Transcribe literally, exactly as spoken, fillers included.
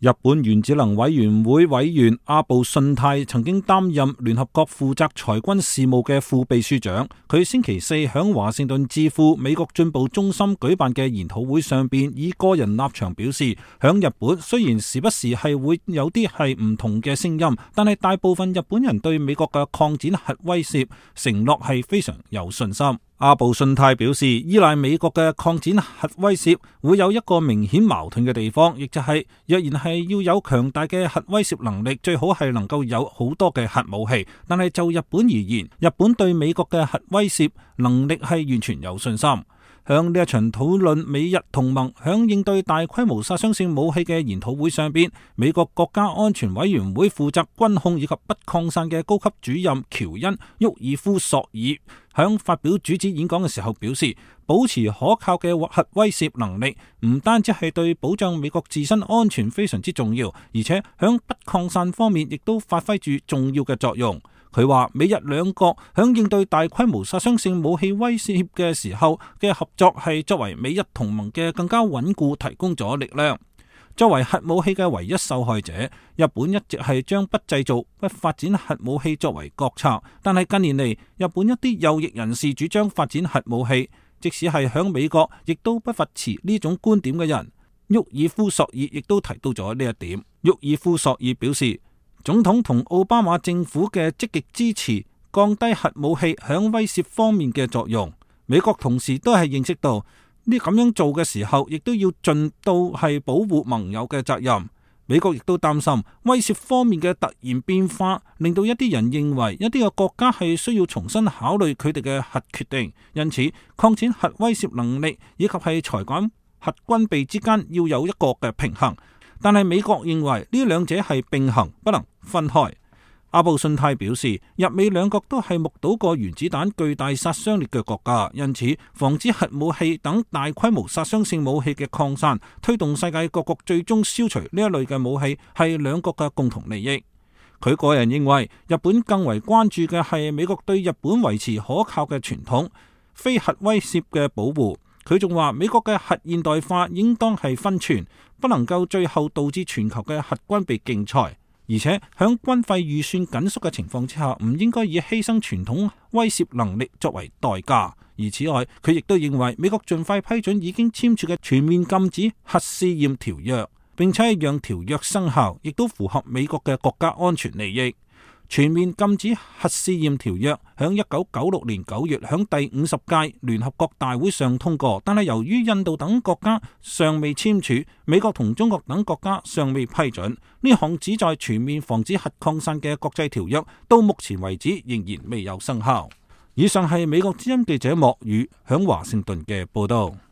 日本原子能委員會委員阿部信太曾經擔任聯合國負責裁軍事務嘅副秘書長。佢星期四響華盛頓智庫美國進步中心舉辦嘅研討會上邊，以個人立場表示，響日本雖然時不時係會有啲係唔同嘅聲音，但係大部分日本人對美國嘅擴展核威懾承諾係非常有信心。阿部信太表示，依賴美國嘅擴展核威懾會有一個明顯矛盾嘅地方，亦就係、是、若然係要有強大嘅核威懾能力，最好係能夠有好多嘅核武器。但係就日本而言，日本對美國嘅核威懾能力係完全有信心。響呢一場討論美日同盟響應對大規模殺傷性武器嘅研討會上邊，美國國家安全委員會負責軍控以及不擴散嘅高級主任喬恩沃爾夫索爾響發表主旨演講嘅時候表示，保持可靠嘅核威懾能力唔單止係對保障美國自身安全非常之重要，而且響不擴散方面亦都發揮住重要嘅作用。佢話美日兩國響應對大規模殺傷性武器威脅嘅時候嘅合作係作為美日同盟嘅更加穩固提供咗力量。作為核武器嘅唯一受害者，日本一直係將不製造、不發展核武器作為國策。但係近年嚟，日本一啲右翼人士主張發展核武器，即使係響美國，亦都不乏持呢種觀點嘅人。沃爾夫索爾亦都提到咗呢一點。沃爾夫索爾表示，總統同奧巴馬政府嘅積極支持降低核武器響威懾方面嘅作用。美國同時都係認識到呢咁樣做嘅時候，亦都要盡到係保護盟友嘅責任。美國亦都擔心威懾方面嘅突然變化，令到一啲人認為一啲嘅國家係需要重新考慮佢哋嘅核決定。因此，擴展核威懾能力以及係裁減核軍備之間要有一個嘅平衡。但係美國認為呢兩者係並行，不能分開。阿部信太表示，日美兩國都係目睹過原子彈巨大殺傷力嘅國家，因此防止核武器等大規模殺傷性武器嘅擴散，推動世界各國最終消除呢一類嘅武器，係兩國嘅共同利益。佢個人認為，日本更為關注嘅係美國對日本維持可靠嘅傳統、非核威懾嘅保護。佢仲話，美國嘅核現代化應當係分寸，不能夠最後導致全球嘅核軍備競賽。而且響軍費預算緊縮嘅情況之下，唔應該以犧牲傳統威懾能力作為代價。而此外，佢亦都認為美國盡快批准已經簽署嘅全面禁止核試驗條約，並且讓條約生效，亦都符合美國嘅國家安全利益。全面禁止核試驗條約響一九九六年九月響第五十屆聯合國大會上通過，但係由於印度等國家尚未簽署，美國同中國等國家尚未批准，呢項旨在全面防止核擴散嘅國際條約到目前為止仍然未有生效。以上係美國之音記者莫宇響華盛頓嘅報道。